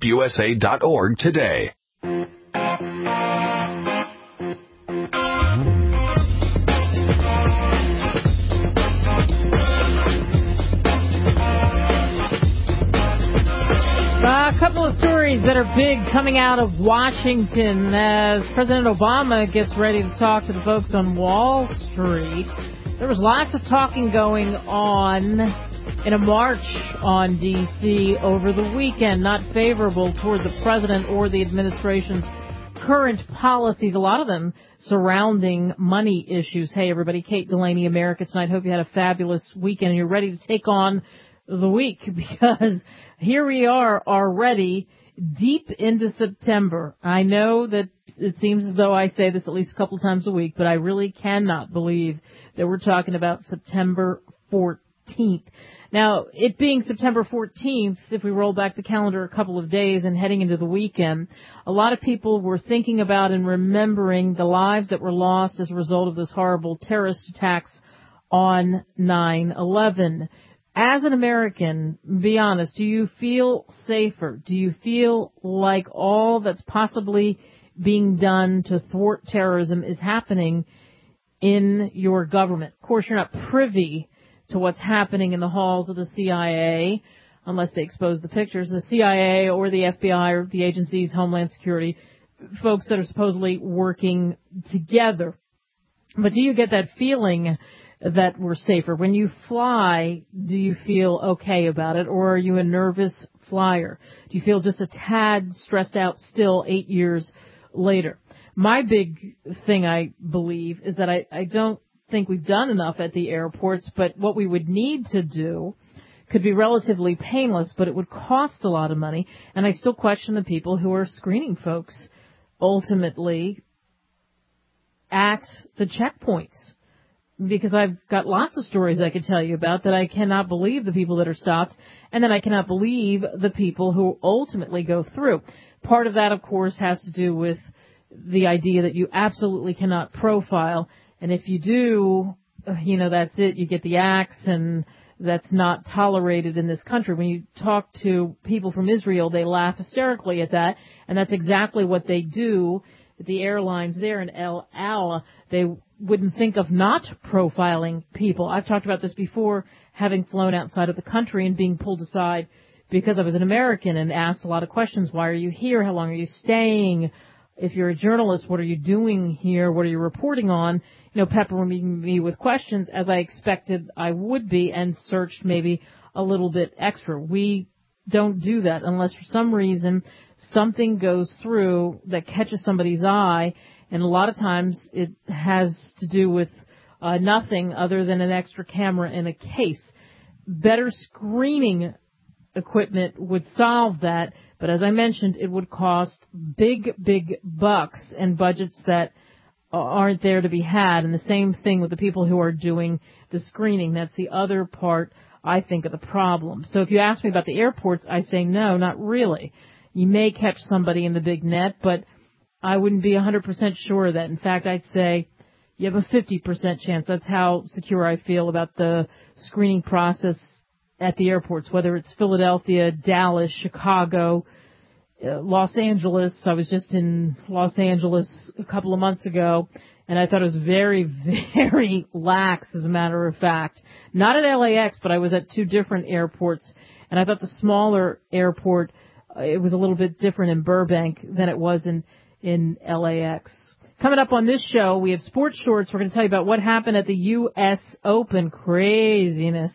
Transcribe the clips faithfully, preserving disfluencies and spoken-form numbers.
U S A dot org today. A couple of stories that are big coming out of Washington as President Obama gets ready to talk to the folks on Wall Street. There was lots of talking going on in a march on D C over the weekend, not favorable toward the president or the administration's current policies, a lot of them surrounding money issues. Hey, everybody, Kate Delaney, America Tonight. Hope you had a fabulous weekend and you're ready to take on the week, because here we are already deep into September. I know that it seems as though I say this at least a couple times a week, but I really cannot believe that we're talking about September fourteenth. Now, it being September fourteenth, if we roll back the calendar a couple of days and heading into the weekend, a lot of people were thinking about and remembering the lives that were lost as a result of those horrible terrorist attacks on nine eleven. As an American, be honest, do you feel safer? Do you feel like all that's possibly being done to thwart terrorism is happening in your government? Of course, you're not privy to what's happening in the halls of the C I A, unless they expose the pictures. The C I A or the F B I or the agency's Homeland Security, folks that are supposedly working together. But do you get that feeling that we're safer? When you fly, do you feel okay about it, or are you a nervous flyer? Do you feel just a tad stressed out still eight years later? My big thing, I believe, is that I, I don't think we've done enough at the airports, but what we would need to do could be relatively painless, but it would cost a lot of money, and I still question the people who are screening folks ultimately at the checkpoints. Because I've got lots of stories I could tell you about that I cannot believe the people that are stopped, and then I cannot believe the people who ultimately go through. Part of that, of course, has to do with the idea that you absolutely cannot profile, and if you do, you know, that's it. You get the axe, and that's not tolerated in this country. When you talk to people from Israel, they laugh hysterically at that, and that's exactly what they do at the airlines there in El Al. They wouldn't think of not profiling people. I've talked about this before, having flown outside of the country and being pulled aside because I was an American and asked a lot of questions. Why are you here? How long are you staying? If you're a journalist, what are you doing here? What are you reporting on? You know, peppering me with questions as I expected I would be, and searched maybe a little bit extra. We don't do that unless for some reason something goes through that catches somebody's eye. And a lot of times it has to do with uh, nothing other than an extra camera in a case. Better screening equipment would solve that, but as I mentioned, it would cost big, big bucks and budgets that aren't there to be had. And the same thing with the people who are doing the screening. That's the other part, I think, of the problem. So if you ask me about the airports, I say no, not really. You may catch somebody in the big net, but I wouldn't be one hundred percent sure of that. In fact, I'd say you have a fifty percent chance. That's how secure I feel about the screening process at the airports, whether it's Philadelphia, Dallas, Chicago, uh, Los Angeles. I was just in Los Angeles a couple of months ago, and I thought it was very, very lax, as a matter of fact. Not at L A X, but I was at two different airports, and I thought the smaller airport, uh, it was a little bit different in Burbank than it was in in L A X. Coming up on this show, we have sports shorts. We're going to tell you about what happened at the U S Open. Craziness.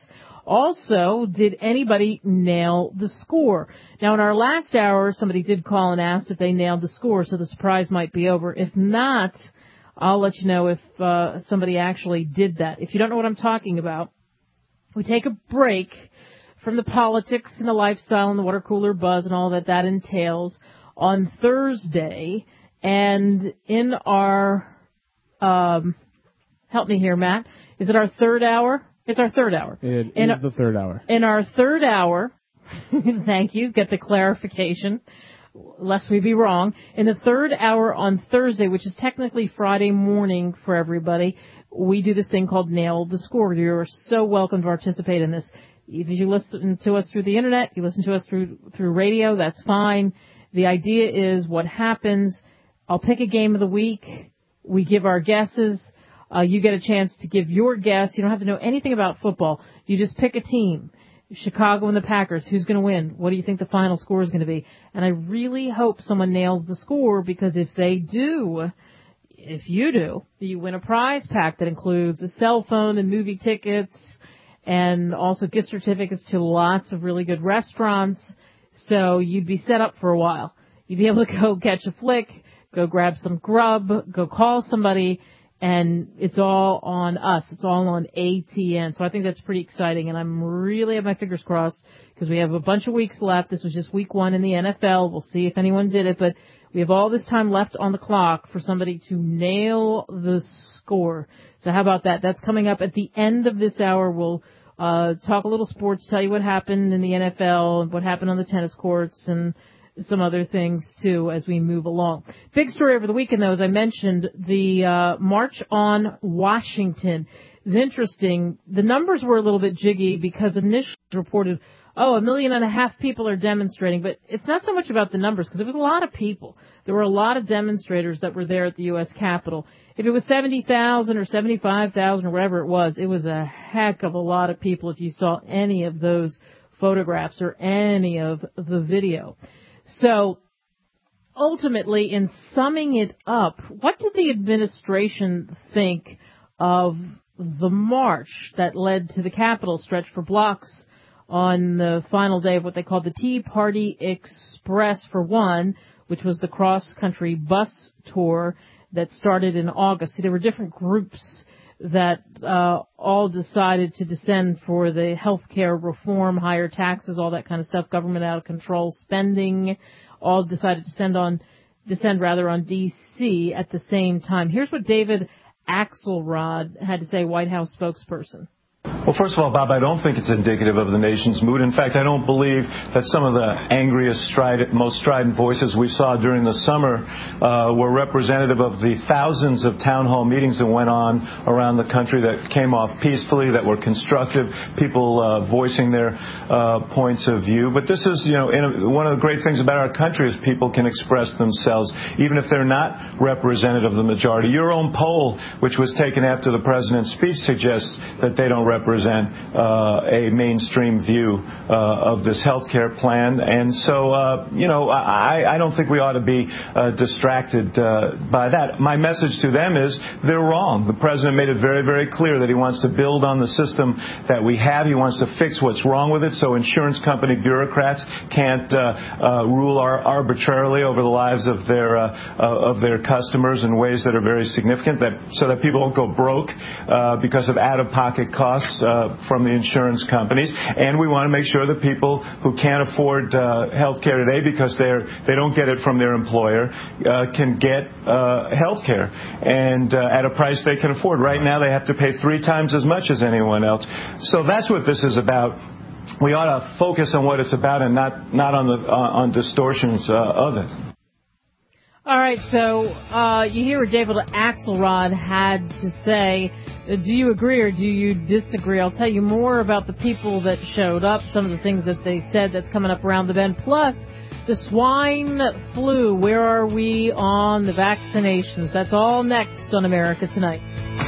Also, did anybody nail the score? Now, in our last hour, somebody did call and asked if they nailed the score, so the surprise might be over. If not, I'll let you know if uh, somebody actually did that. If you don't know what I'm talking about, we take a break from the politics and the lifestyle and the water cooler buzz and all that that entails on Thursday. And in our, um, help me here, Matt, is it our third hour? It's our third hour. It in is our, the third hour. In our third hour, thank you, get the clarification, lest we be wrong. In the third hour on Thursday, which is technically Friday morning for everybody, we do this thing called Nail the Score. You're so welcome to participate in this. If you listen to us through the internet, you listen to us through through radio, that's fine. The idea is what happens. I'll pick a game of the week. We give our guesses. Uh, you get a chance to give your guess. You don't have to know anything about football. You just pick a team. Chicago and the Packers. Who's going to win? What do you think the final score is going to be? And I really hope someone nails the score, because if they do, if you do, you win a prize pack that includes a cell phone and movie tickets and also gift certificates to lots of really good restaurants. So you'd be set up for a while. You'd be able to go catch a flick, go grab some grub, go call somebody, and it's all on us. It's all on A T N. So I think that's pretty exciting, and I'm really have my fingers crossed because we have a bunch of weeks left. This was just week one in the N F L. We'll see if anyone did it, but we have all this time left on the clock for somebody to nail the score. So how about that? That's coming up at the end of this hour. We'll uh talk a little sports, tell you what happened in the N F L and what happened on the tennis courts and some other things, too, as we move along. Big story over the weekend, though, as I mentioned, the uh March on Washington is interesting. The numbers were a little bit jiggy because initially reported, oh, a million and a half people are demonstrating. But it's not so much about the numbers, because there was a lot of people. There were a lot of demonstrators that were there at the U S Capitol. If it was seventy thousand or seventy-five thousand or whatever it was, it was a heck of a lot of people if you saw any of those photographs or any of the video. So ultimately, in summing it up, what did the administration think of the march that led to the Capitol, stretched for blocks on the final day of what they called the Tea Party Express for one, which was the cross-country bus tour that started in August? See, there were different groups that uh all decided to descend for the health care reform, higher taxes, all that kind of stuff, government out of control spending, all decided to descend on, descend rather on D C at the same time. Here's what David Axelrod had to say, White House spokesperson. Well, first of all, Bob, I don't think it's indicative of the nation's mood. In fact, I don't believe that some of the angriest, strident, most strident voices we saw during the summer uh, were representative of the thousands of town hall meetings that went on around the country that came off peacefully, that were constructive, people uh, voicing their uh, points of view. But this is, you know, in a, one of the great things about our country is people can express themselves, even if they're not representative of the majority. Your own poll, which was taken after the president's speech, suggests that they don't represent uh, a mainstream view uh, of this health care plan. And so, uh, you know, I, I don't think we ought to be uh, distracted uh, by that. My message to them is they're wrong. The president made it very, very clear that he wants to build on the system that we have. He wants to fix what's wrong with it so insurance company bureaucrats can't uh, uh, rule ar- arbitrarily over the lives of their uh, uh, of their customers in ways that are very significant, that so that people don't go broke uh, because of out-of-pocket costs Uh, from the insurance companies. And we want to make sure that people who can't afford uh, health care today because they're they don't get it from their employer uh, can get uh, health care and uh, at a price they can afford. Right now they have to pay three times as much as anyone else. So that's what this is about. We ought to focus on what it's about and not not on the uh, on distortions uh, of it. All right, so uh, you hear what David Axelrod had to say. Do you agree or do you disagree? I'll tell you more about the people that showed up, some of the things that they said that's coming up around the bend, plus the swine flu. Where are we on the vaccinations? That's all next on America Tonight.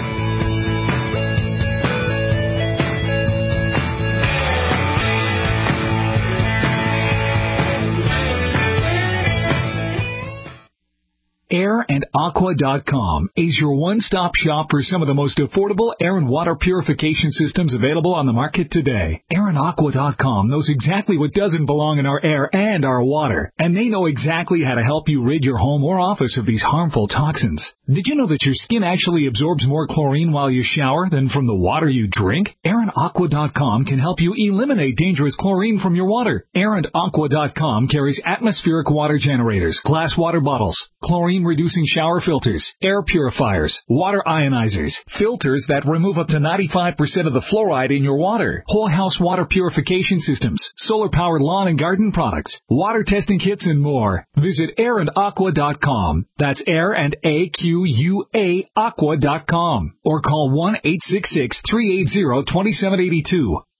air and aqua dot com is your one-stop shop for some of the most affordable air and water purification systems available on the market today. air and aqua dot com knows exactly what doesn't belong in our air and our water, and they know exactly how to help you rid your home or office of these harmful toxins. Did you know that your skin actually absorbs more chlorine while you shower than from the water you drink? air and aqua dot com can help you eliminate dangerous chlorine from your water. air and aqua dot com carries atmospheric water generators, glass water bottles, chlorine reducing shower filters, air purifiers, water ionizers, filters that remove up to ninety-five percent of the fluoride in your water, whole house water purification systems, solar powered lawn and garden products, water testing kits, and more. Visit air and aqua dot com. That's air and A Q U A aqua dot com. Or call one eight six six, three eight zero, two seven eight two.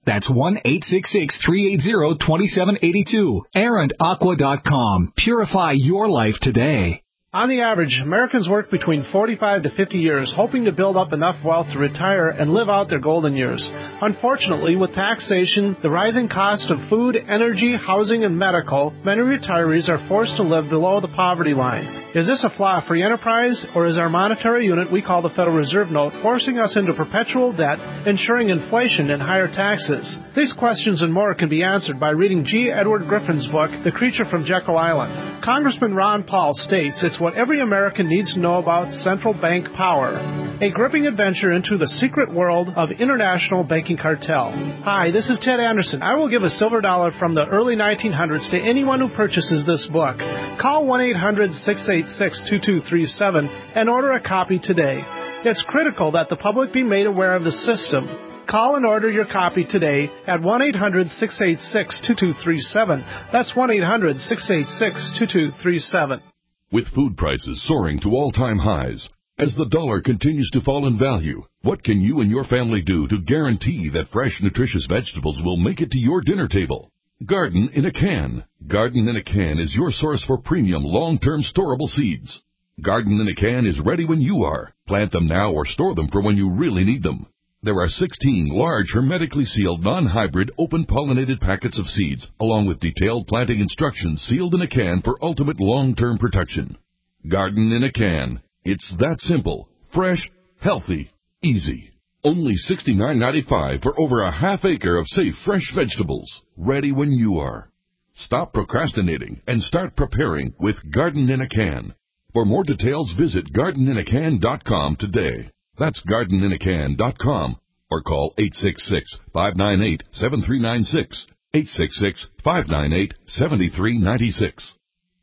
That's one eight six six, three eight zero, two seven eight two. Airand Aqua dot com. Purify your life today. On the average, Americans work between forty-five to fifty years, hoping to build up enough wealth to retire and live out their golden years. Unfortunately, with taxation, the rising cost of food, energy, housing, and medical, many retirees are forced to live below the poverty line. Is this a flaw of free enterprise, or is our monetary unit we call the Federal Reserve Note forcing us into perpetual debt, ensuring inflation and higher taxes? These questions and more can be answered by reading G. Edward Griffin's book, The Creature from Jekyll Island. Congressman Ron Paul states it's what every American needs to know about central bank power. A gripping adventure into the secret world of international banking cartel. Hi, this is Ted Anderson. I will give a silver dollar from the early nineteen hundreds to anyone who purchases this book. Call one eight hundred, six eight six, two two three seven and order a copy today. It's critical that the public be made aware of the system. Call and order your copy today at one eight hundred, six eight six, two two three seven. That's one eight hundred, six eight six, two two three seven. With food prices soaring to all-time highs, as the dollar continues to fall in value, what can you and your family do to guarantee that fresh, nutritious vegetables will make it to your dinner table? Garden in a Can. Garden in a Can is your source for premium, long-term storable seeds. Garden in a Can is ready when you are. Plant them now or store them for when you really need them. There are sixteen large, hermetically sealed, non-hybrid, open-pollinated packets of seeds, along with detailed planting instructions sealed in a can for ultimate long-term protection. Garden in a Can. It's that simple, fresh, healthy, easy. Only sixty-nine ninety-five for over a half acre of safe, fresh vegetables, ready when you are. Stop procrastinating and start preparing with Garden in a Can. For more details, visit garden in a can dot com today. That's garden in a can dot com or call eight six six, five nine eight, seven three nine six, eight six six, five nine eight, seven three nine six.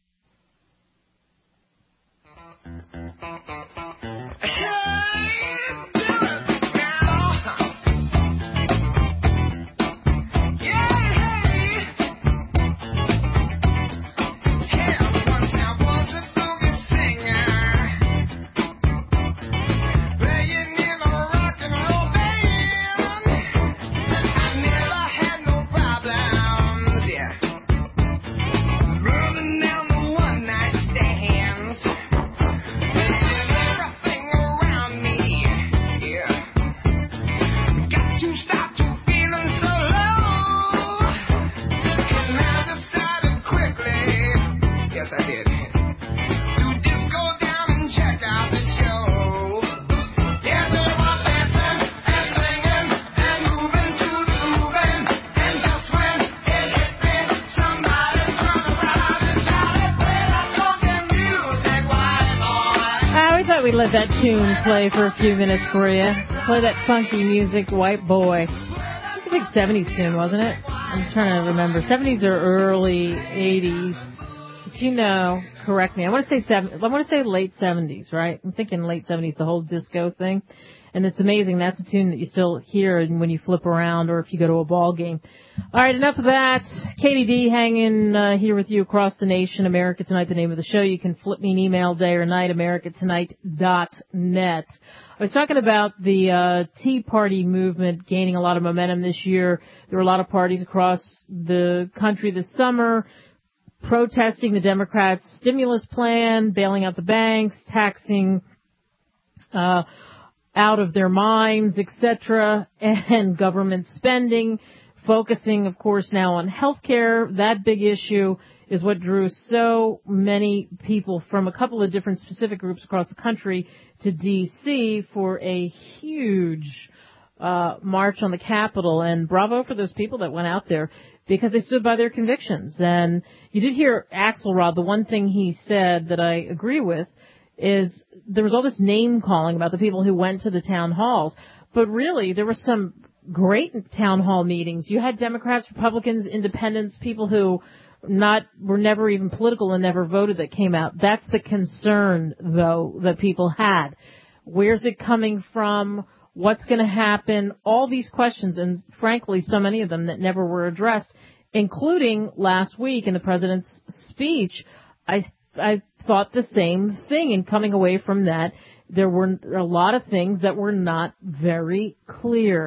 We let that tune play for a few minutes for you. Play that funky music, White Boy. It was a big seventies tune, wasn't it? I'm trying to remember. seventies or early eighties. If you know, correct me. I want to say seven. I want to say late seventies, right? I'm thinking late seventies, the whole disco thing. And it's amazing. That's a tune that you still hear when you flip around or if you go to a ball game. All right, enough of that. Katie D hanging uh, here with you across the nation. America Tonight, the name of the show. You can flip me an email day or night, america tonight dot net. I was talking about the uh, Tea Party movement gaining a lot of momentum this year. There were a lot of parties across the country this summer protesting the Democrats' stimulus plan, bailing out the banks, taxing uh out of their minds, et cetera, and government spending, focusing, of course, now on health care. That big issue is what drew so many people from a couple of different specific groups across the country to D C for a huge uh march on the Capitol. And bravo for those people that went out there because they stood by their convictions. And you did hear Axelrod, the one thing he said that I agree with, is there was all this name calling about the people who went to the town halls, but really there were some great town hall meetings. You had Democrats, Republicans, independents, people who not were never even political and never voted that came out. That's the concern, though, that people had. Where's it coming from? What's going to happen? All these questions, and frankly, so many of them that never were addressed, including last week in the president's speech. I I thought the same thing, and coming away from that, there were a lot of things that were not very clear.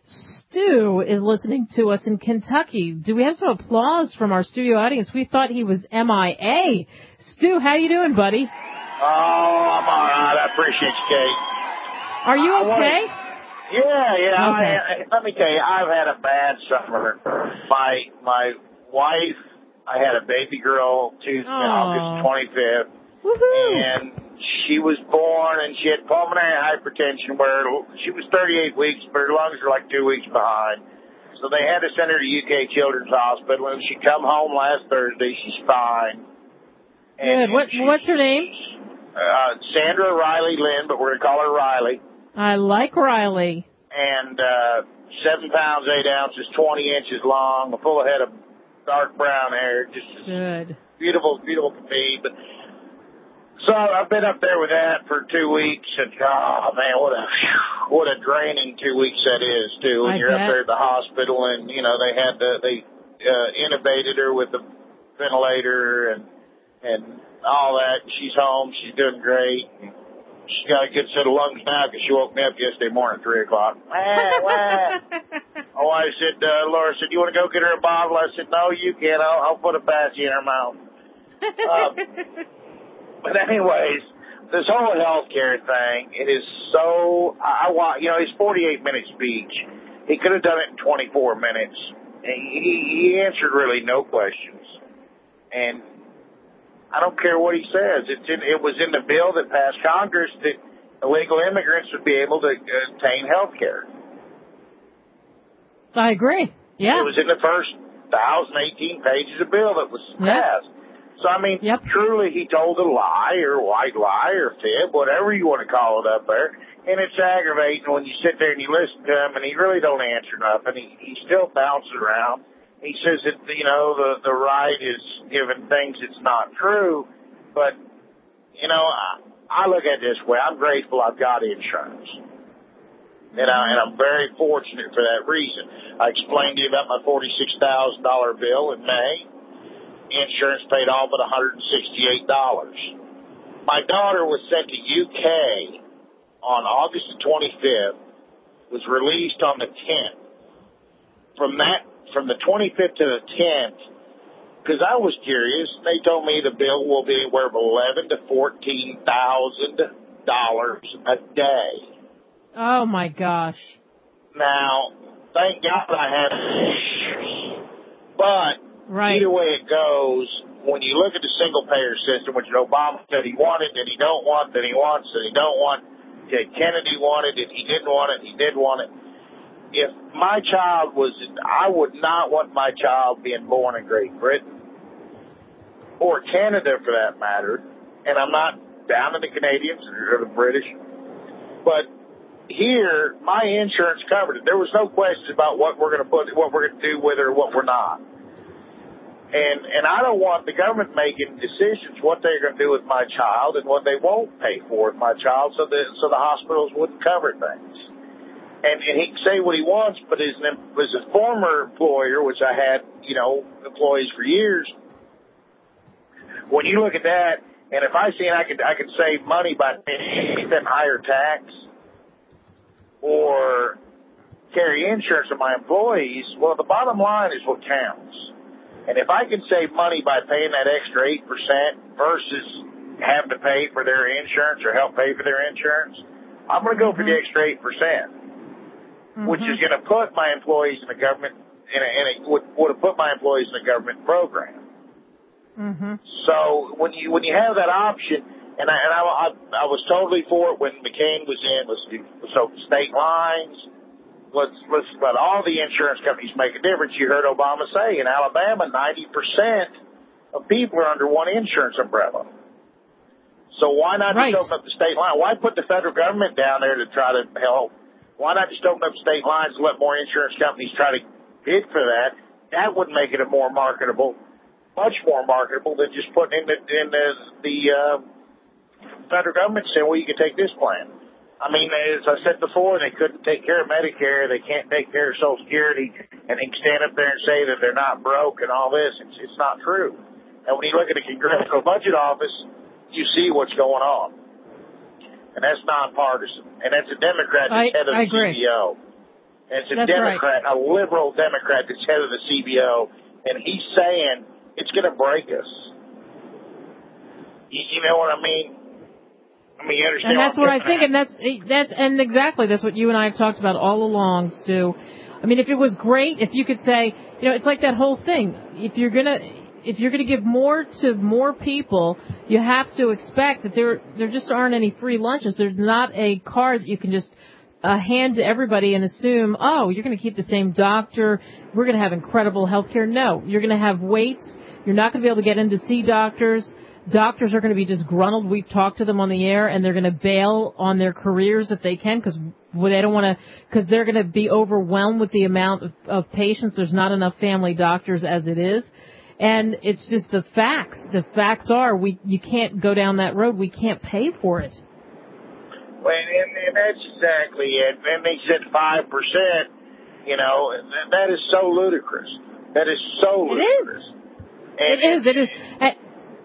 Stu is listening to us in Kentucky. Do we have some applause from our studio audience? We thought he was M I A. Stu, how you doing, buddy? Oh, I'm all right. I appreciate you, Kate. Are you okay? Wanna, yeah, yeah. Okay. I, I, let me tell you, I've had a bad summer. My my wife, I had a baby girl Tuesday, August twenty-fifth. Woohoo. And she was born, and she had pulmonary hypertension where she was thirty-eight weeks, but her lungs were like two weeks behind. So they had to send her to U K Children's Hospital, and she come home last Thursday. She's fine. And, Good. What, and what's her name? Uh, Sandra Riley Lynn, but we're going to call her Riley. I like Riley. And uh, seven pounds, eight ounces, twenty inches long, a full head of dark brown hair. Just Good. Beautiful, beautiful to me. But so I've been up there with that for two weeks, and oh man, what a what a draining two weeks that is too. When I you're bet. up there at the hospital, and you know they had to they uh, intubated her with the ventilator and and all that. She's home, she's doing great. She's got a good set of lungs now because she woke me up yesterday morning at three o'clock. Wah, wah. Oh, I said, uh, Laura said, you want to go get her a bottle? I said, no, you can't. I'll, I'll put a patchy in her mouth. Um, But anyways, this whole healthcare thing, it is so, I want, you know, his forty-eight minute speech, he could have done it in twenty-four minutes. And he, he answered really no questions. And I don't care what he says. It's in, it was in the bill that passed Congress that illegal immigrants would be able to obtain health care. I agree. Yeah. It was in the first one thousand eighteen pages of bill that was passed. Yep. So, I mean, yep. truly he told a lie or white lie or fib, whatever you want to call it up there. And it's aggravating when you sit there and you listen to him and he really don't answer nothing. He, he still bounces around. He says that, you know, the, the right is giving things that's not true. But, you know, I, I look at it this way. I'm grateful I've got insurance. And, I, and I'm very fortunate for that reason. I explained to you about my forty-six thousand dollars bill in May. Insurance paid all but one hundred sixty-eight dollars. My daughter was sent to U K on August twenty-fifth, was released on the tenth. From that, from the twenty-fifth to the tenth, because I was curious, they told me the bill will be anywhere from eleven to fourteen thousand dollars a day. Oh my gosh! Now, thank God I had insurance, but. Right. Either way it goes, when you look at the single-payer system, which Obama said he wanted, that he don't want, that he wants, that he don't want, that Kennedy wanted it, he didn't want it, he did want it. If my child was, I would not want my child being born in Great Britain or Canada for that matter, and I'm not down to the Canadians or the British, but here, my insurance covered it. There was no questions about what we're going to put, what we're going to do with her, or what we're not. And and I don't want the government making decisions what they're going to do with my child and what they won't pay for with my child, so that so the hospitals wouldn't cover things. And and he can say what he wants, but as an as a former employer, which I had, you know, employees for years, when you look at that, and if I see I could I could save money by paying them higher tax or carry insurance of my employees, well, the bottom line is what counts. And if I can save money by paying that extra eight percent versus having to pay for their insurance or help pay for their insurance, I'm going to go mm-hmm. for the extra eight percent, mm-hmm. which is going to put my employees in the government, in a, in a, would, would have put my employees in a government program. Mm-hmm. So when you when you have that option, and I, and I, I, I was totally for it when McCain was in, was so state lines. Let's, let's let all the insurance companies make a difference. You heard Obama say in Alabama, ninety percent of people are under one insurance umbrella. So why not right. just open up the state line? Why put the federal government down there to try to help? Why not just open up state lines and let more insurance companies try to bid for that? That would make it a more marketable, much more marketable than just putting in the, in the, the uh, federal government saying, well, you can take this plan. I mean, as I said before, they couldn't take care of Medicare. They can't take care of Social Security, and they can stand up there and say that they're not broke and all this. It's, it's not true. And when you look at the Congressional Budget Office, you see what's going on. And that's nonpartisan. And that's a Democrat that's I, head of I the agree. C B O. And it's a That's Democrat, right. a liberal Democrat that's head of the C B O, and he's saying it's going to break us. You, you know what I mean? I mean, you understand. And that's what, what I think, and that's that, and exactly that's what you and I have talked about all along, Stu. I mean, if it was great, if you could say, you know, it's like that whole thing. If you're gonna, if you're gonna give more to more people, you have to expect that there there just aren't any free lunches. There's not a card that you can just uh, hand to everybody and assume, oh, you're going to keep the same doctor. We're going to have incredible health care. No, you're going to have waits. You're not going to be able to get in to see doctors. Doctors are going to be disgruntled. We've talked to them on the air, and they're going to bail on their careers if they can because they don't want to, because they're going to be overwhelmed with the amount of, of patients. There's not enough family doctors as it is. And it's just the facts. The facts are we you can't go down that road. We can't pay for it. Well, and, and that's exactly it. And they said five percent, you know, that is so ludicrous. That is so ludicrous. It is. And, it is. It is. And,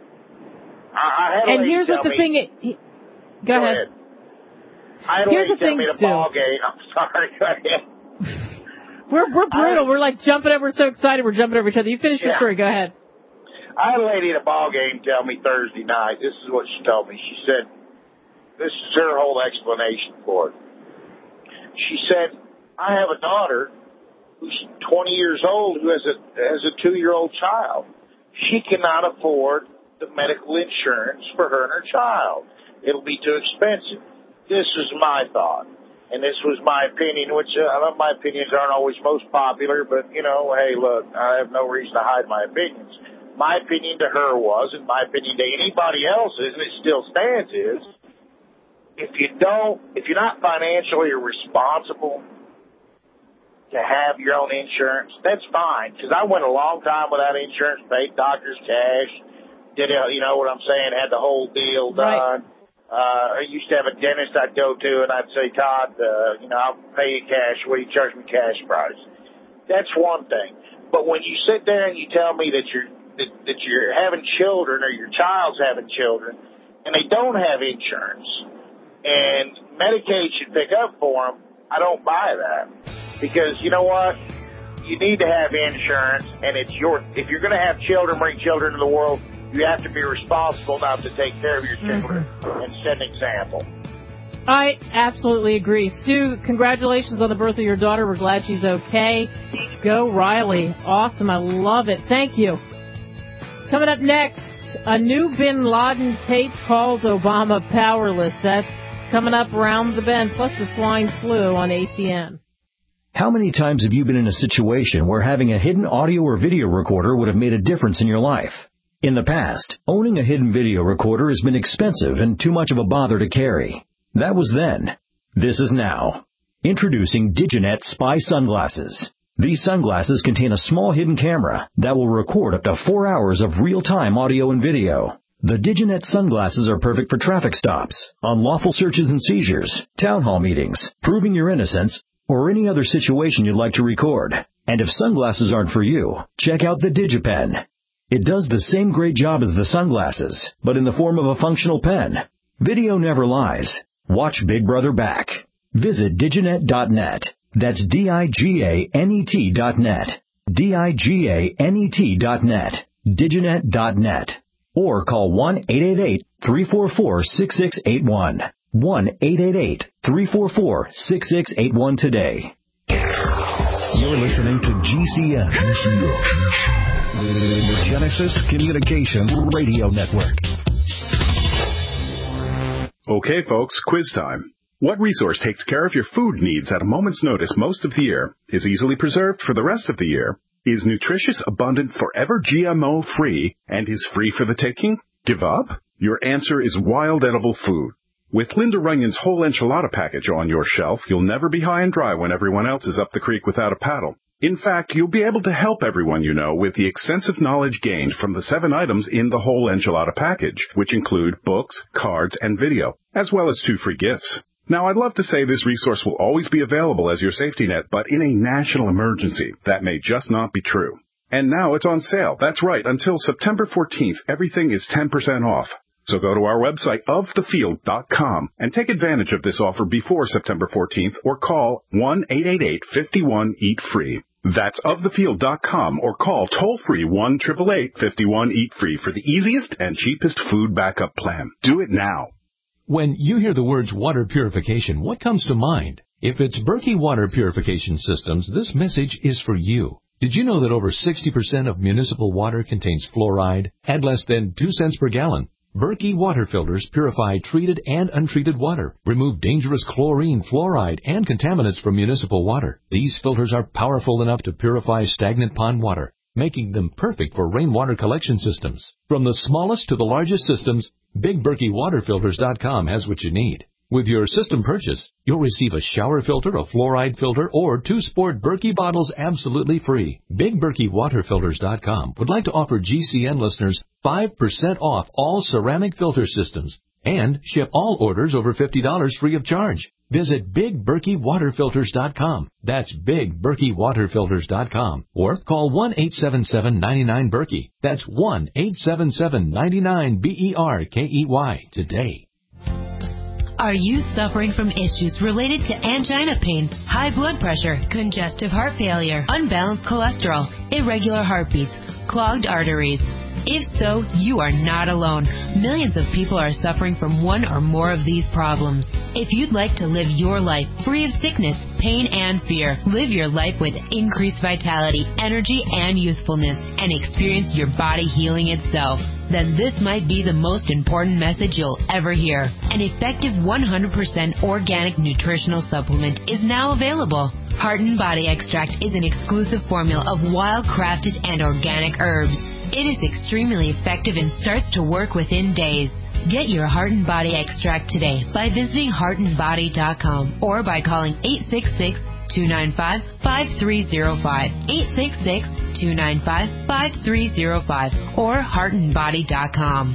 I had a and lady here's tell what the me, thing is. He, go, go ahead. ahead. I had a here's lady the tell thing, me at a Stu. ball game. I'm sorry. Go ahead. We're, we're brutal. I, we're like jumping over. We're so excited. We're jumping over each other. You finish your yeah. story. Go ahead. I had a lady at a ball game tell me Thursday night. This is what she told me. She said, this is her whole explanation for it. She said, I have a daughter who's twenty years old who has a has a two-year-old child. She cannot afford the medical insurance for her and her child. It'll be too expensive. This is my thought. And this was my opinion, which uh, my opinions aren't always most popular, but, you know, hey, look, I have no reason to hide my opinions. My opinion to her was, and my opinion to anybody else's, and it still stands, is if you don't, if you're not financially responsible to have your own insurance, that's fine. Because I went a long time without insurance, paid doctor's cash, did, you know what I'm saying, had the whole deal done. Right. Uh, I used to have a dentist I'd go to, and I'd say, Todd, uh, you know, I'll pay you cash. Will you charge me cash price? That's one thing. But when you sit there and you tell me that you're that, that you're having children or your child's having children, and they don't have insurance, and Medicaid should pick up for them, I don't buy that. Because you know what? You need to have insurance, and it's your. If you're going to have children, bring children into the world, you have to be responsible enough to take care of your children mm-hmm. and set an example. I absolutely agree. Stu, congratulations on the birth of your daughter. We're glad she's okay. Go, Riley. Awesome. I love it. Thank you. Coming up next, a new Bin Laden tape calls Obama powerless. That's coming up around the bend, plus the swine flu on A T N. How many times have you been in a situation where having a hidden audio or video recorder would have made a difference in your life? In the past, owning a hidden video recorder has been expensive and too much of a bother to carry. That was then. This is now. Introducing Diginet Spy Sunglasses. These sunglasses contain a small hidden camera that will record up to four hours of real-time audio and video. The Diginet sunglasses are perfect for traffic stops, unlawful searches and seizures, town hall meetings, proving your innocence, or any other situation you'd like to record. And if sunglasses aren't for you, check out the DigiPen. It does the same great job as the sunglasses, but in the form of a functional pen. Video never lies. Watch Big Brother back. Visit diginet dot net. That's D I G A N E T dot net. D I G A N E T dot net. diginet dot net. Or call one eight eight eight, three four four, six six eight one. one eight eight eight, three four four, six six eight one today. You're listening to G C N. G C N. The Genesis Communication Radio Network. Okay, folks, quiz time. What resource takes care of your food needs at a moment's notice most of the year, is easily preserved for the rest of the year, is nutritious, abundant, forever G M O-free, and is free for the taking? Give up? Your answer is wild edible food. With Linda Runyon's whole enchilada package on your shelf, you'll never be high and dry when everyone else is up the creek without a paddle. In fact, you'll be able to help everyone you know with the extensive knowledge gained from the seven items in the whole enchilada package, which include books, cards, and video, as well as two free gifts. Now, I'd love to say this resource will always be available as your safety net, but in a national emergency, that may just not be true. And now it's on sale. That's right. Until September fourteenth, everything is ten percent off. So go to our website, of the field dot com, and take advantage of this offer before September fourteenth or call one eight eight eight, five one, eat free. That's of the field dot com or call toll-free one eight eight eight, five one, eat free for the easiest and cheapest food backup plan. Do it now. When you hear the words water purification, what comes to mind? If it's Berkey Water Purification Systems, this message is for you. Did you know that over sixty percent of municipal water contains fluoride at less than two cents per gallon? Berkey water filters purify treated and untreated water, remove dangerous chlorine, fluoride, and contaminants from municipal water. These filters are powerful enough to purify stagnant pond water, making them perfect for rainwater collection systems. From the smallest to the largest systems, Big Berkey Water Filters dot com has what you need. With your system purchase, you'll receive a shower filter, a fluoride filter, or two sport Berkey bottles absolutely free. Big Berkey Water Filters dot com would like to offer G C N listeners five percent off all ceramic filter systems and ship all orders over fifty dollars free of charge. Visit Big Berkey Water Filters dot com. That's Big Berkey Water Filters dot com. Or call one eight seven seven, nine nine, Berkey. That's one eight seven seven, nine nine, B E R K E Y today. Are you suffering from issues related to angina pain, high blood pressure, congestive heart failure, unbalanced cholesterol, irregular heartbeats, clogged arteries? If so, you are not alone. Millions of people are suffering from one or more of these problems. If you'd like to live your life free of sickness, pain, and fear, live your life with increased vitality, energy, and youthfulness, and experience your body healing itself, then this might be the most important message you'll ever hear. An effective one hundred percent organic nutritional supplement is now available. Heart and Body Extract is an exclusive formula of wild-crafted and organic herbs. It is extremely effective and starts to work within days. Get your Heart and Body Extract today by visiting heart and body dot com or by calling eight six six, two nine five, five three zero five, eight six six, two nine five, five three zero five, or heart and body dot com.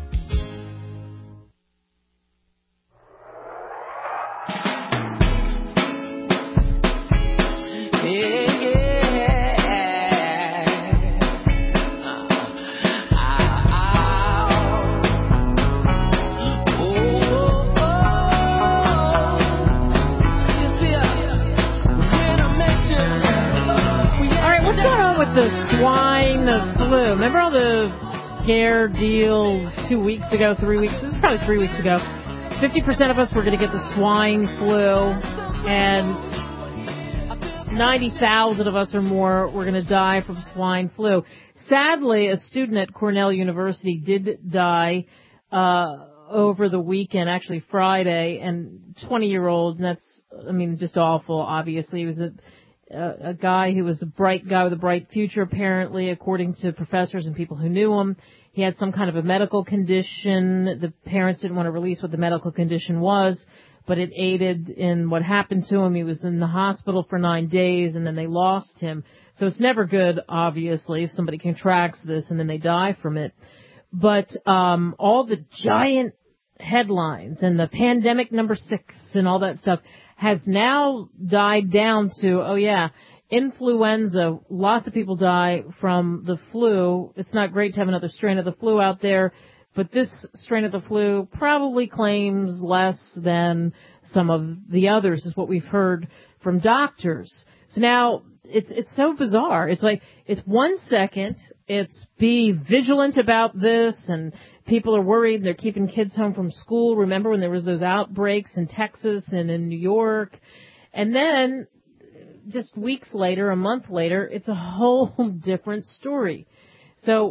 The swine flu. Remember all the scare deal two weeks ago, three weeks? This was probably three weeks ago. fifty percent of us were going to get the swine flu, and ninety thousand of us or more were going to die from swine flu. Sadly, a student at Cornell University did die uh over the weekend, actually Friday, and twenty-year-old, and that's, I mean, just awful, obviously. He was a Uh, a guy who was a bright guy with a bright future, apparently, according to professors and people who knew him. He had some kind of a medical condition. The parents didn't want to release what the medical condition was, but it aided in what happened to him. He was in the hospital for nine days, and then they lost him. So it's never good, obviously, if somebody contracts this and then they die from it. But um all the giant headlines and the pandemic number six and all that stuff has now died down to, oh yeah, influenza. Lots of people die from the flu. It's not great to have another strain of the flu out there, but this strain of the flu probably claims less than some of the others, is what we've heard from doctors. So now it's it's so bizarre. It's like, it's one second, it's be vigilant about this, and people are worried, they're keeping kids home from school. Remember when there was those outbreaks in Texas and in New York? And then just weeks later, a month later, it's a whole different story. So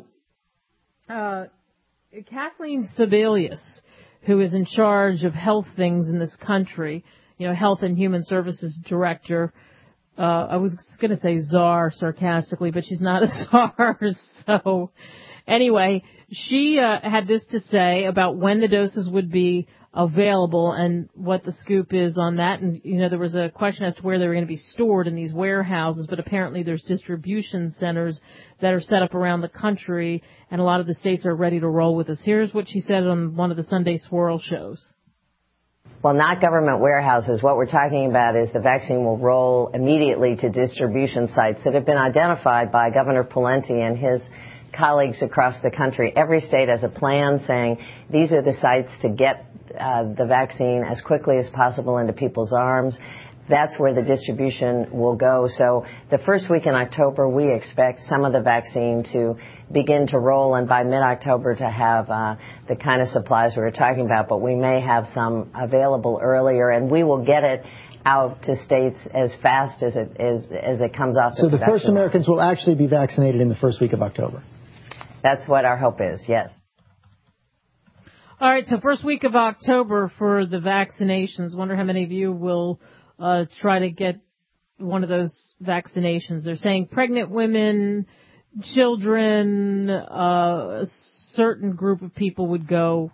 uh Kathleen Sebelius, who is in charge of health things in this country, you know, Health and Human Services Director, uh I was going to say czar sarcastically, but she's not a czar. So anyway, she uh, had this to say about when the doses would be available and what the scoop is on that. And, you know, there was a question as to where they were going to be stored in these warehouses, but apparently there's distribution centers that are set up around the country, and a lot of the states are ready to roll with this. Here's what she said on one of the Sunday Swirl shows. Well, not government warehouses. What we're talking about is the vaccine will roll immediately to distribution sites that have been identified by Governor Pawlenty and his colleagues across the country. Every state has a plan saying these are the sites to get uh, the vaccine as quickly as possible into people's arms. That's where the distribution will go. So the first week in October, we expect some of the vaccine to begin to roll, and by mid-October to have uh, the kind of supplies we were talking about. But we may have some available earlier, and we will get it out to states as fast as it is as it comes off the So the production first Americans will actually be vaccinated in the first week of October. That's what our hope is, yes. All right, so first week of October for the vaccinations. Wonder how many of you will uh try to get one of those vaccinations. They're saying pregnant women, children, uh, a certain group of people would go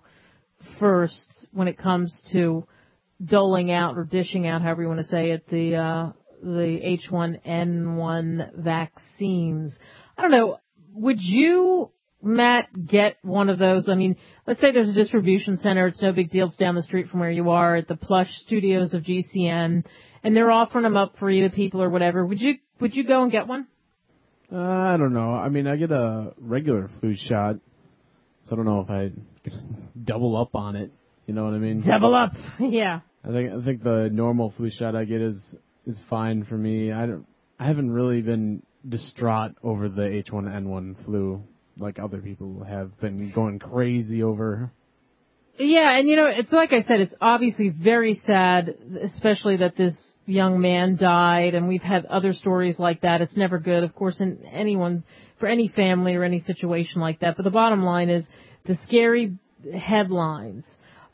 first when it comes to doling out or dishing out, however you want to say it, the uh the H one N one vaccines. I don't know, would you, Matt, get one of those? I mean, let's say there's a distribution center. It's no big deal. It's down the street from where you are at the plush studios of G C N, and they're offering them up free to people or whatever. Would you would you go and get one? Uh, I don't know. I mean, I get a regular flu shot, so I don't know if I double up on it. You know what I mean? Double up, yeah. I think I think the normal flu shot I get is is fine for me. I don't. I haven't really been distraught over the H one N one flu like other people have been going crazy over. Yeah, and you know, it's like I said, it's obviously very sad, especially that this young man died, and we've had other stories like that. It's never good, of course, in anyone, for any family or any situation like that. But the bottom line is the scary headlines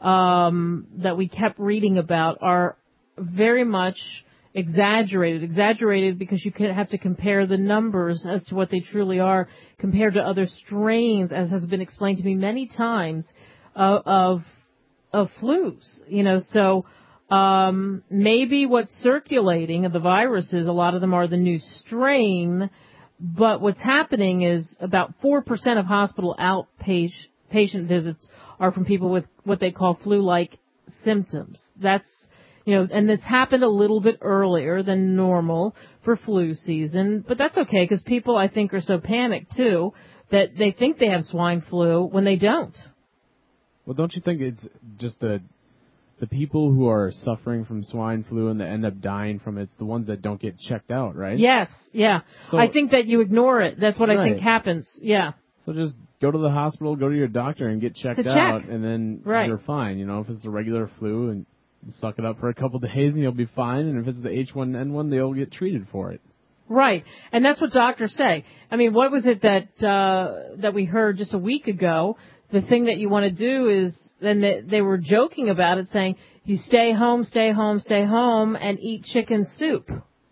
um, that we kept reading about are very much exaggerated, exaggerated because you have to compare the numbers as to what they truly are compared to other strains, as has been explained to me many times, uh, of of flus. You know, so um, maybe what's circulating of the viruses, a lot of them are the new strain, but what's happening is about four percent of hospital outpatient patient visits are from people with what they call flu-like symptoms. That's You know, and this happened a little bit earlier than normal for flu season, but that's okay because people, I think, are so panicked, too, that they think they have swine flu when they don't. Well, don't you think it's just a, the people who are suffering from swine flu and that end up dying from it, it's the ones that don't get checked out, right? Yes, yeah. So, I think that you ignore it. That's what right. I think happens, yeah. So just go to the hospital, go to your doctor, and get checked to out, check. and then right. you're fine. You know, if it's a regular flu, and you suck it up for a couple of days, and you'll be fine. And if it's the H one N one, they'll get treated for it. Right, and that's what doctors say. I mean, what was it that uh, that we heard just a week ago? The thing that you want to do is, then they, they were joking about it, saying you stay home, stay home, stay home, and eat chicken soup.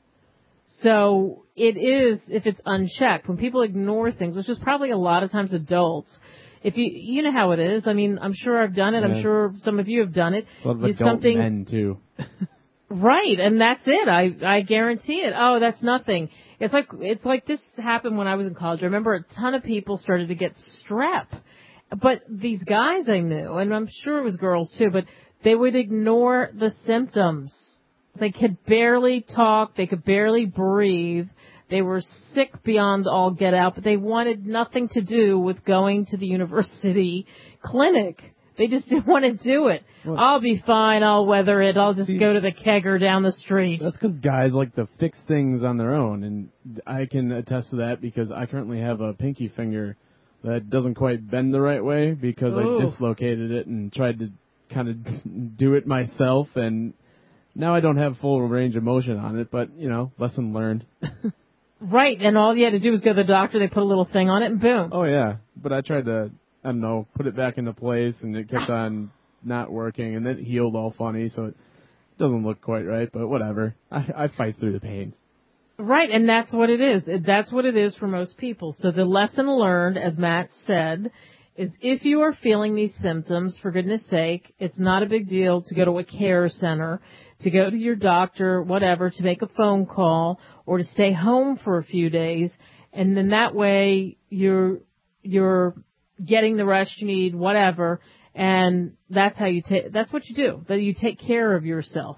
So it is, if it's unchecked, when people ignore things, which is probably a lot of times adults. If you, you know how it is. I mean, I'm sure I've done it. Yeah. I'm sure some of you have done it. A lot of adult something, men too. Right, and that's it. I I guarantee it. Oh, that's nothing. It's like it's like this happened when I was in college. I remember a ton of people started to get strep, but these guys I knew, and I'm sure it was girls too, but they would ignore the symptoms. They could barely talk. They could barely breathe. They were sick beyond all get out, but they wanted nothing to do with going to the university clinic. They just didn't want to do it. Well, I'll be fine. I'll weather it. I'll just see, go to the kegger down the street. That's because guys like to fix things on their own, and I can attest to that because I currently have a pinky finger that doesn't quite bend the right way because Ooh. I dislocated it and tried to kind of do it myself, and now I don't have full range of motion on it, but, you know, lesson learned. Right, and all you had to do was go to the doctor, they put a little thing on it, and boom. Oh, yeah, but I tried to, I don't know, put it back into place, and it kept on not working, and then it healed all funny, so it doesn't look quite right, but whatever. I, I fight through the pain. Right, and that's what it is. That's what it is for most people. So the lesson learned, as Matt said, is if you are feeling these symptoms, for goodness sake, it's not a big deal to go to a care center, to go to your doctor, whatever, to make a phone call, or to stay home for a few days, and then that way you're you're getting the rest you need, whatever, and that's how you take. That's what you do. That you take care of yourself.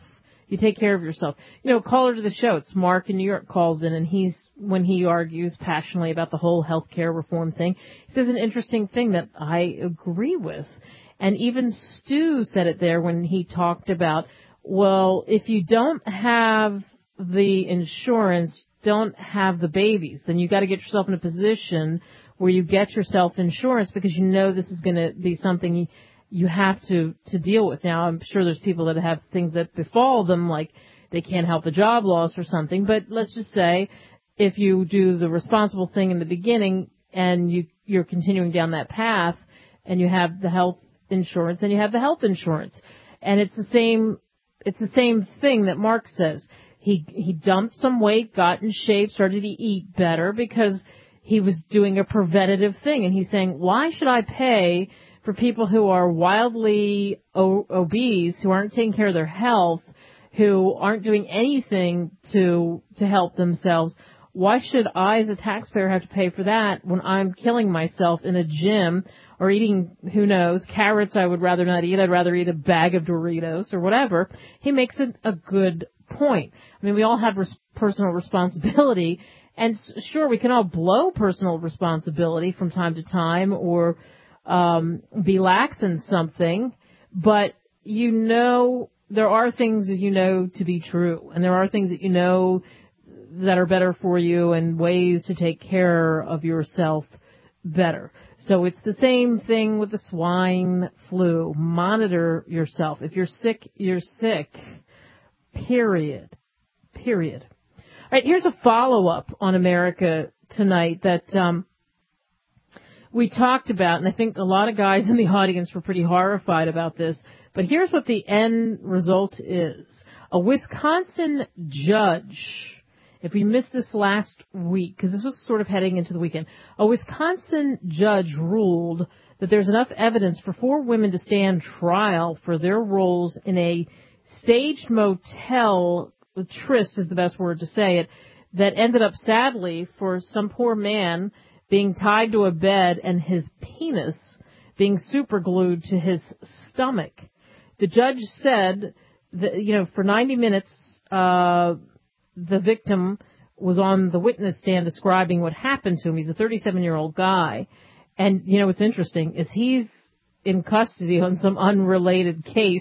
You take care of yourself. You know, caller to the show, it's Mark in New York calls in, and he's, when he argues passionately about the whole health care reform thing, he says an interesting thing that I agree with. And even Stu said it there when he talked about, well, if you don't have the insurance, don't have the babies, then you got to get yourself in a position where you get yourself insurance because you know this is going to be something you, you have to, to deal with. Now, I'm sure there's people that have things that befall them, like they can't help a job loss or something. But let's just say if you do the responsible thing in the beginning and you, you're continuing down that path and you have the health insurance, then you have the health insurance. And it's the same, it's the same thing that Mark says. He, he dumped some weight, got in shape, started to eat better because he was doing a preventative thing. And he's saying, why should I pay for people who are wildly o- obese, who aren't taking care of their health, who aren't doing anything to to help themselves? Why should I, as a taxpayer, have to pay for that when I'm killing myself in a gym or eating, who knows, carrots I would rather not eat. I'd rather eat a bag of Doritos or whatever. He makes it a good point. I mean, we all have res- personal responsibility, and sure, we can all blow personal responsibility from time to time or um, be lax in something, but you know there are things that you know to be true, and there are things that you know that are better for you and ways to take care of yourself better. So it's the same thing with the swine flu. Monitor yourself. If you're sick, you're sick. Period. Period. All right, here's a follow-up on America Tonight that um, we talked about, and I think a lot of guys in the audience were pretty horrified about this. But here's what the end result is. A Wisconsin judge, if we missed this last week, because this was sort of heading into the weekend, a Wisconsin judge ruled that there's enough evidence for four women to stand trial for their roles in a staged motel, tryst is the best word to say it, that ended up sadly for some poor man being tied to a bed and his penis being superglued to his stomach. The judge said that, you know, for ninety minutes, uh, the victim was on the witness stand describing what happened to him. He's a thirty-seven-year-old guy. And, you know, what's interesting is he's in custody on some unrelated case.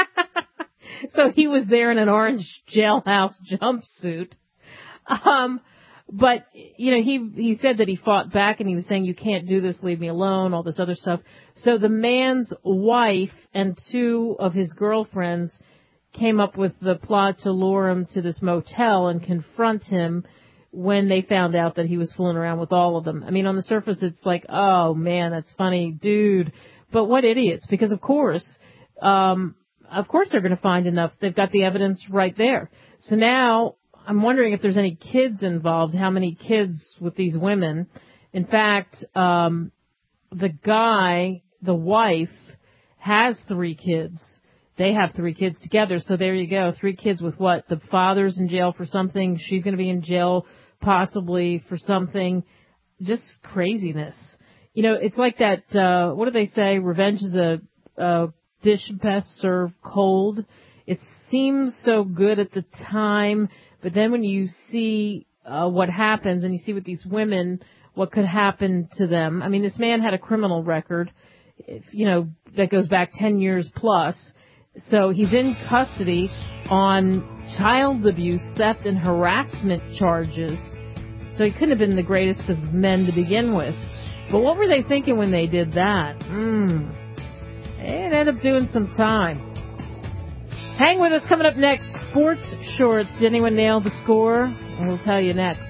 So he was there in an orange jailhouse jumpsuit. Um, but, you know, he, he said that he fought back and he was saying, you can't do this, leave me alone, all this other stuff. So the man's wife and two of his girlfriends came up with the plot to lure him to this motel and confront him when they found out that he was fooling around with all of them. I mean, on the surface, it's like, oh, man, that's funny, dude. But what idiots, because, of course, um, of course they're going to find enough. They've got the evidence right there. So now I'm wondering if there's any kids involved, how many kids with these women. In fact, um, the guy, the wife, has three kids. They have three kids together. So there you go. Three kids with what? The father's in jail for something. She's going to be in jail possibly for something. Just craziness. You know, it's like that, uh, what do they say? Revenge is a, a dish best served cold. It seems so good at the time, but then when you see uh, what happens and you see with these women, what could happen to them. I mean, this man had a criminal record, if, you know, that goes back ten years plus. So he's in custody on child abuse, theft, and harassment charges. So he couldn't have been the greatest of men to begin with. But what were they thinking when they did that? Hmm. They ended up doing some time. Hang with us. Coming up next, Sports Shorts. Did anyone nail the score? And we'll tell you next.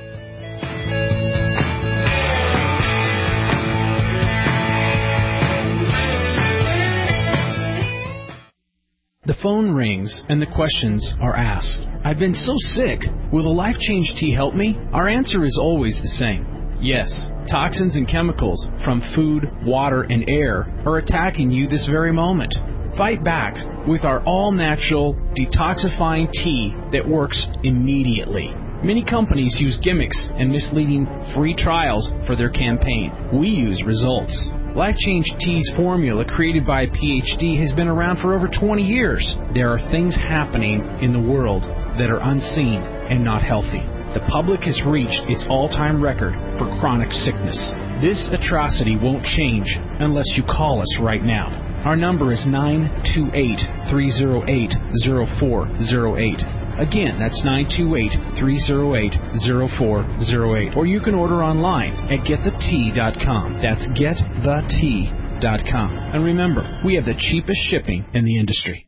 The phone rings and the questions are asked. I've been so sick. Will the Life Change Tea help me? Our answer is always the same. Yes, toxins and chemicals from food, water, and air are attacking you this very moment. Fight back with our all-natural detoxifying tea that works immediately. Many companies use gimmicks and misleading free trials for their campaign. We use results. Life Change T's formula, created by a P H D, has been around for over twenty years. There are things happening in the world that are unseen and not healthy. The public has reached its all-time record for chronic sickness. This atrocity won't change unless you call us right now. Our number is nine two eight, three oh eight, oh four oh eight. Again, that's nine two eight, three oh eight, oh four oh eight. Or you can order online at get the tea dot com. That's get the tea dot com. And remember, we have the cheapest shipping in the industry.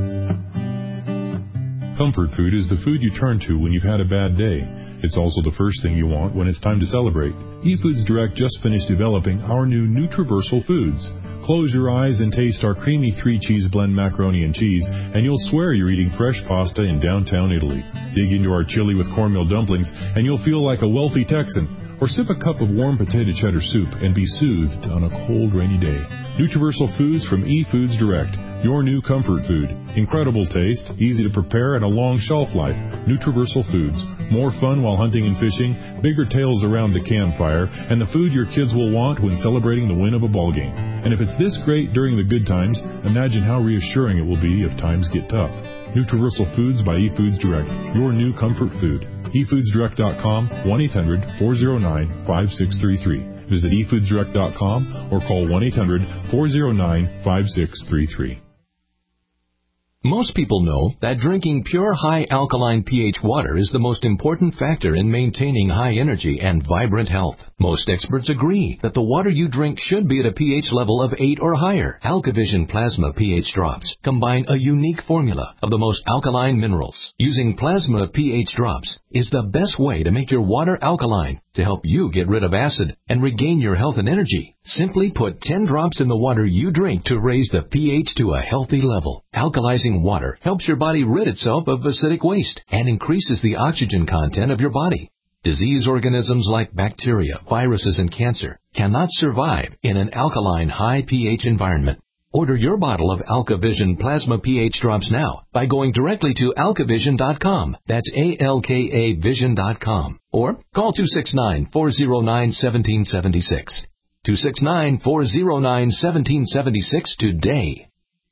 Comfort food is the food you turn to when you've had a bad day. It's also the first thing you want when it's time to celebrate. eFoods Direct just finished developing our new Nutriversal Foods. Close your eyes and taste our creamy three-cheese blend macaroni and cheese, and you'll swear you're eating fresh pasta in downtown Italy. Dig into our chili with cornmeal dumplings, and you'll feel like a wealthy Texan. Or sip a cup of warm potato cheddar soup and be soothed on a cold, rainy day. Nutriversal Foods from eFoods Direct, your new comfort food. Incredible taste, easy to prepare, and a long shelf life. Nutriversal Foods. More fun while hunting and fishing, bigger tales around the campfire, and the food your kids will want when celebrating the win of a ball game. And if it's this great during the good times, imagine how reassuring it will be if times get tough. Nutriversal Foods by eFoods Direct, your new comfort food. e foods direct dot com, one eight hundred, four oh nine, five six three three. Visit e foods direct dot com or call one eight hundred, four oh nine, five six three three. Most people know that drinking pure high-alkaline pH water is the most important factor in maintaining high energy and vibrant health. Most experts agree that the water you drink should be at a pH level of eight or higher. AlkaVision Plasma pH Drops combine a unique formula of the most alkaline minerals. Using Plasma pH Drops is the best way to make your water alkaline to help you get rid of acid and regain your health and energy. Simply put ten drops in the water you drink to raise the pH to a healthy level. Alkalizing water helps your body rid itself of acidic waste and increases the oxygen content of your body. Disease organisms like bacteria, viruses, and cancer cannot survive in an alkaline high pH environment. Order your bottle of AlkaVision Plasma pH Drops now by going directly to alka vision dot com. That's A L K A vision dot com. Or call two six nine, four oh nine, one seven seven six. two six nine, four oh nine, one seven seven six today.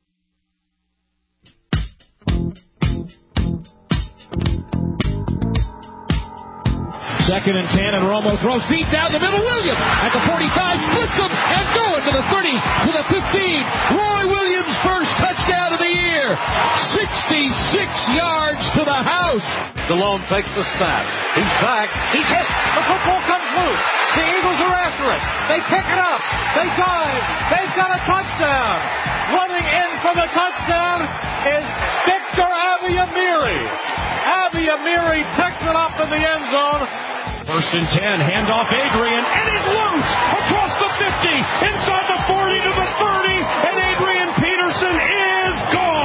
Second and ten, and Romo throws deep down the middle. Williams at the forty-five, splits them, and going to the thirty, to the fifteen. Roy Williams' first touchdown of the year. sixty-six yards to the house. Stallone takes the snap. He's back. He's hit. The football comes loose. The Eagles are after it. They pick it up. They dive. They've got a touchdown. Running in for the touchdown is Victor Abiamiri. Abiamiri picks it up in the end zone. First and ten, handoff Adrian, and he's loose across the fifty, inside the forty to the thirty, and Adrian Peterson is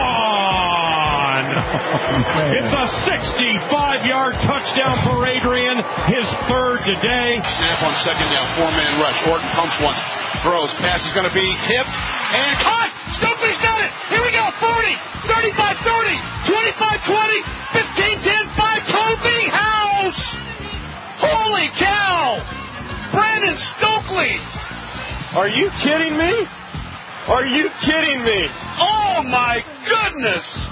gone. It's a sixty-five-yard touchdown for Adrian, his third today. Snap on second down, four-man rush. Orton pumps once, throws, pass is going to be tipped, and caught! Stumpy's got it! Here we go, forty, thirty-five thirty, twenty-five twenty, fifteen ten, five, Kobe House! Holy cow! Brandon Stokely! Are you kidding me? Are you kidding me? Oh my goodness!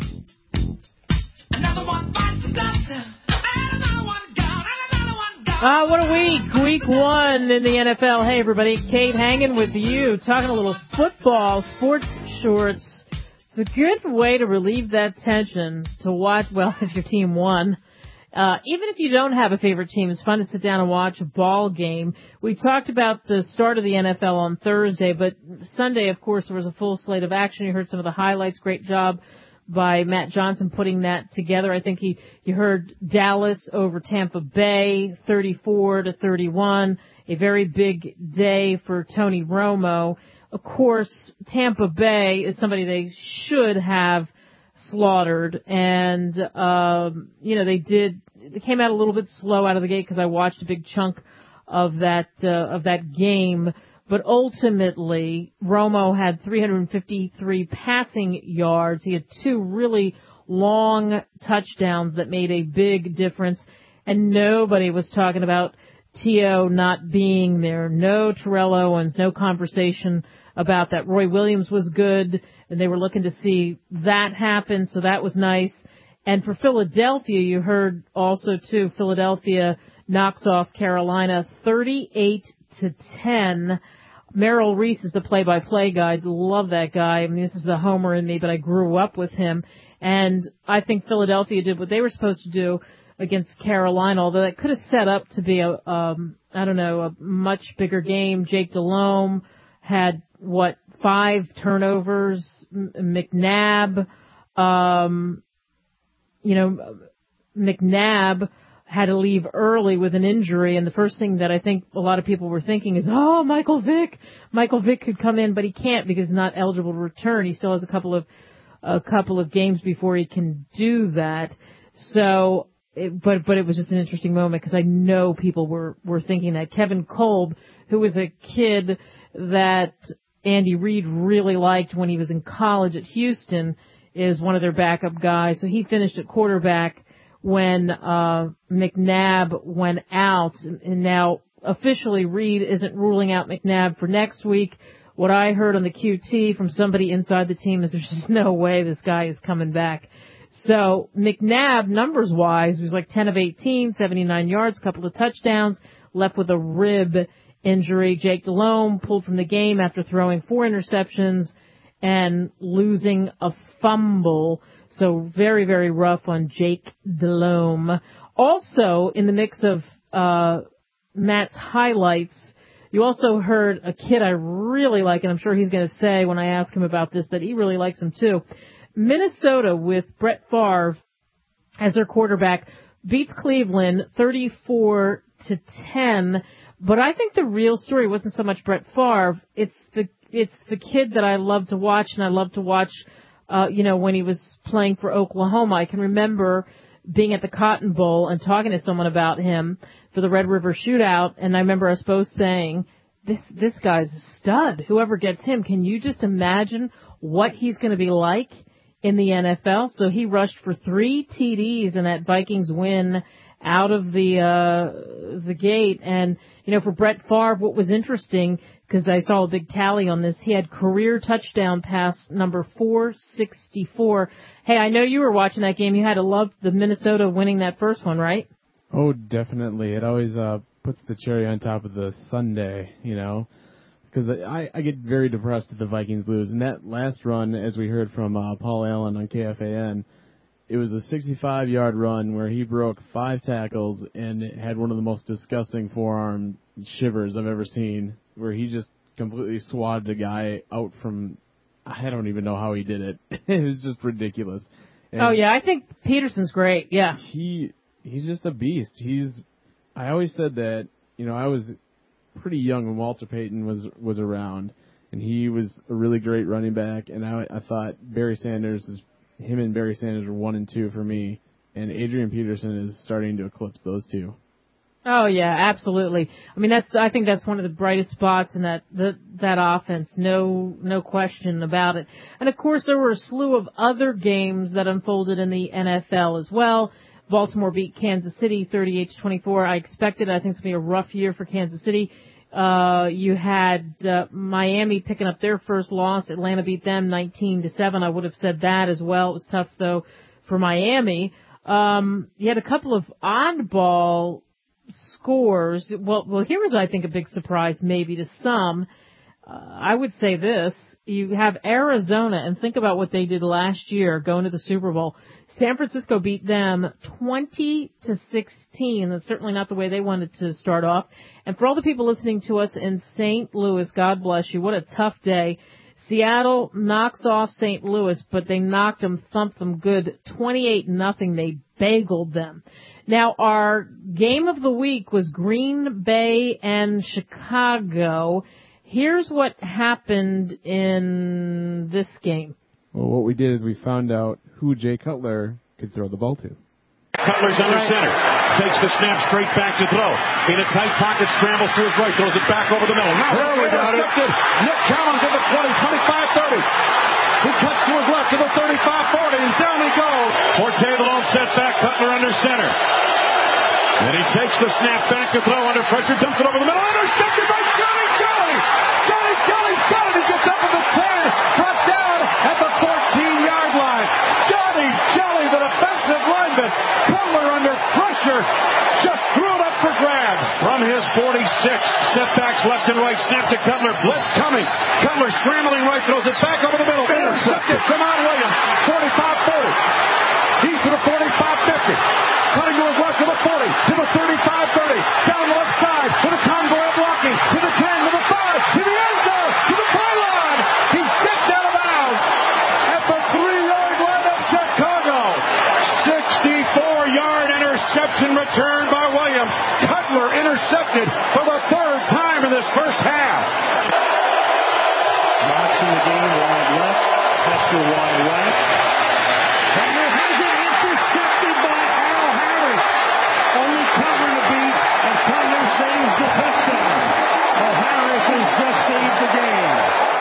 Another one bites the dust. Another one gone. Another one gone. Ah, what a week. Week one in the N F L. Hey, everybody. Kate hanging with you. Talking a little football, sports shorts. It's a good way to relieve that tension to watch, well, if your team won. Uh, even if you don't have a favorite team, it's fun to sit down and watch a ball game. We talked about the start of the N F L on Thursday, but Sunday, of course, there was a full slate of action. You heard some of the highlights. Great job by Matt Johnson putting that together. I think he, you heard Dallas over Tampa Bay, thirty-four to thirty-one. A very big day for Tony Romo. Of course, Tampa Bay is somebody they should have slaughtered, and um, you know they did. They came out a little bit slow out of the gate because I watched a big chunk of that uh, of that game. But ultimately, Romo had three hundred fifty-three passing yards. He had two really long touchdowns that made a big difference, and nobody was talking about T O not being there. No Terrell Owens, no conversation about that. Roy Williams was good, and they were looking to see that happen, so that was nice. And for Philadelphia, you heard also, too, Philadelphia knocks off Carolina thirty-eight to ten. Merrill Reese is the play-by-play guy. Love that guy. I mean, this is a homer in me, but I grew up with him. And I think Philadelphia did what they were supposed to do against Carolina, although that could have set up to be a, um, I don't know, a much bigger game. Jake Delhomme had, what, five turnovers. McNabb, um, you know, McNabb had to leave early with an injury, and the first thing that I think a lot of people were thinking is, oh, Michael Vick. Michael Vick could come in, but he can't because he's not eligible to return. He still has a couple of a couple of games before he can do that. So, it, but but it was just an interesting moment because I know people were were thinking that. Kevin Kolb, who was a kid that Andy Reid really liked when he was in college at Houston, is one of their backup guys. So he finished at quarterback when uh McNabb went out. And now officially Reid isn't ruling out McNabb for next week. What I heard on the Q T from somebody inside the team is there's just no way this guy is coming back. So McNabb, numbers-wise, was like ten of eighteen, seventy-nine yards, a couple of touchdowns, left with a rib injury. Jake Delhomme pulled from the game after throwing four interceptions and losing a fumble. So very, very rough on Jake Delhomme. Also, in the mix of uh Matt's highlights, you also heard a kid I really like, and I'm sure he's going to say when I ask him about this that he really likes him too. Minnesota, with Brett Favre as their quarterback, beats Cleveland thirty-four to ten. But I think the real story wasn't so much Brett Favre. It's the it's the kid that I love to watch, and I love to watch, uh, you know, when he was playing for Oklahoma. I can remember being at the Cotton Bowl and talking to someone about him for the Red River Shootout, and I remember us both saying, this this guy's a stud. Whoever gets him, can you just imagine what he's going to be like in the N F L? So he rushed for three T Ds in that Vikings win out of the uh the gate. And, you know, for Brett Favre, what was interesting, because I saw a big tally on this, he had career touchdown pass number four sixty-four. Hey, I know you were watching that game. You had to love the Minnesota winning that first one, right? Oh, definitely. It always uh puts the cherry on top of the sundae, you know, because I, I get very depressed if the Vikings lose. And that last run, as we heard from uh, Paul Allen on K F A N, it was a sixty-five-yard run where he broke five tackles and had one of the most disgusting forearm shivers I've ever seen, where he just completely swatted a guy out from, I don't even know how he did it. It was just ridiculous. And oh, yeah, I think Peterson's great, yeah. He He's just a beast. He's, I always said that, you know, I was pretty young when Walter Payton was was around, and he was a really great running back, and I, I thought Barry Sanders is, him and Barry Sanders are one and two for me, and Adrian Peterson is starting to eclipse those two. Oh yeah, absolutely. I mean, that's I think that's one of the brightest spots in that the, that offense. No no question about it. And of course, there were a slew of other games that unfolded in the N F L as well. Baltimore beat Kansas City thirty-eight to twenty-four. I expected, I think it's going to be a rough year for Kansas City. Uh, you had uh, Miami picking up their first loss. Atlanta beat them nineteen to seven. I would have said that as well. It was tough, though, for Miami. Um, you had a couple of oddball scores. Well, well, here was, I think, a big surprise maybe to some. Uh, I would say this. You have Arizona, and think about what they did last year going to the Super Bowl. San Francisco beat them twenty to sixteen. That's certainly not the way they wanted to start off. And for all the people listening to us in Saint Louis, God bless you. What a tough day. Seattle knocks off Saint Louis, but they knocked them, thumped them good, twenty-eight nothing. They bageled them. Now, our game of the week was Green Bay and Chicago. Here's what happened in this game. Well, what we did is we found out who Jay Cutler could throw the ball to. Cutler's under center. Takes the snap straight back to throw. In a tight pocket, scrambles to his right, throws it back over the middle. Now there we got it. Nick Collins at the twenty, twenty-five, thirty. He cuts to his left to the thirty-five, forty, and down he goes. Forte the long set back, Cutler under center. Then he takes the snap back to throw under pressure, dumps it over the middle, intercepted by Johnny Jelly. Johnny Jelly's got it. He gets up at the ten, brought down at the fourteen-yard line. Johnny Jelly, the defensive lineman, Cutler under pressure, just threw it up for grabs from his forty-six. Setbacks left and right, snap to Cutler, blitz coming. Cutler scrambling right, throws it back over the middle, intercepted. Jamon Williams, forty-five forty. He's to the forty-five fifty. Cutting to his left to the forty, to the thirty-five thirty. Down the left side, to the convoy of blocking, to the ten, to the five, to the end zone, to the pylon. He's stepped out of bounds at the three-yard line of Chicago. sixty-four-yard interception return by Williams. Cutler intercepted for the third time in this first half. Knox in the game, wide left. Hester wide right. Cutler has it intercepted by Al Harris. Only Cutler to beat, and Cutler saves the touchdown. Al Harris has just saved the game.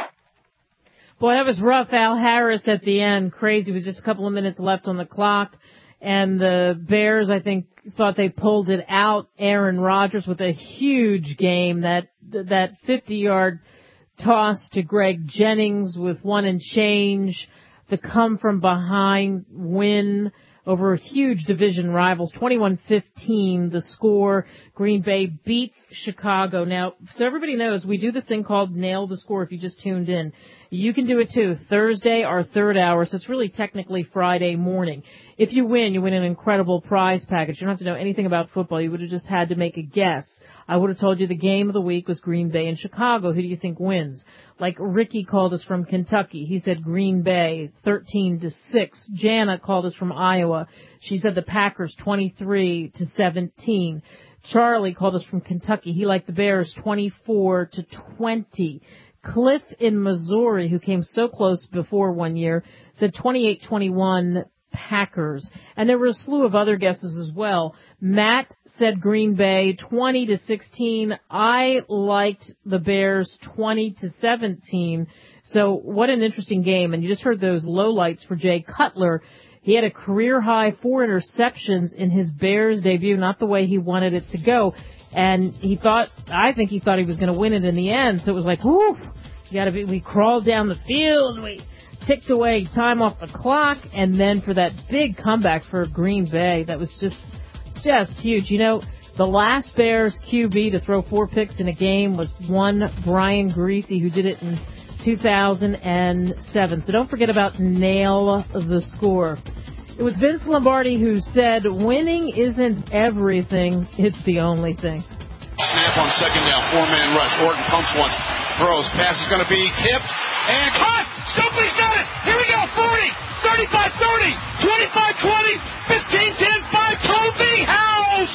Boy, that was rough. Al Harris at the end. Crazy. It was just a couple of minutes left on the clock. And the Bears, I think, thought they pulled it out. Aaron Rodgers with a huge game. That that fifty-yard toss to Greg Jennings with one and change. The come from behind win over huge division rivals. twenty-one fifteen the score. Green Bay beats Chicago. Now, so everybody knows, we do this thing called Nail the Score if you just tuned in. You can do it too. Thursday, our third hour, so it's really technically Friday morning. If you win, you win an incredible prize package. You don't have to know anything about football. You would have just had to make a guess. I would have told you the game of the week was Green Bay and Chicago. Who do you think wins? Like Ricky called us from Kentucky. He said Green Bay, thirteen to six. Jana called us from Iowa. She said the Packers, twenty-three to seventeen. Charlie called us from Kentucky. He liked the Bears, twenty-four to twenty. Cliff in Missouri, who came so close before one year, said twenty-eight twenty-one Packers. And there were a slew of other guesses as well. Matt said Green Bay, twenty to sixteen. I liked the Bears, twenty to seventeen. So what an interesting game. And you just heard those lowlights for Jay Cutler. He had a career-high four interceptions in his Bears debut, not the way he wanted it to go. And he thought, I think he thought he was going to win it in the end. So it was like, whew, you got to be, we crawled down the field, we ticked away time off the clock, and then for that big comeback for Green Bay, that was just, just huge. You know, the last Bears Q B to throw four picks in a game was one Brian Griese, who did it in two thousand seven. So don't forget about Nail the Score. It was Vince Lombardi who said, winning isn't everything, it's the only thing. Snap on second down, four-man rush. Orton pumps once, throws. Pass is going to be tipped and caught. Stokely's got it. Here we go. forty, thirty-five thirty, twenty-five twenty, fifteen ten, five. Toby House.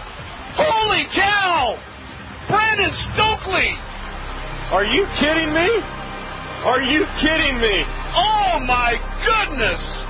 Holy cow. Brandon Stokely. Are you kidding me? Are you kidding me? Oh, my goodness.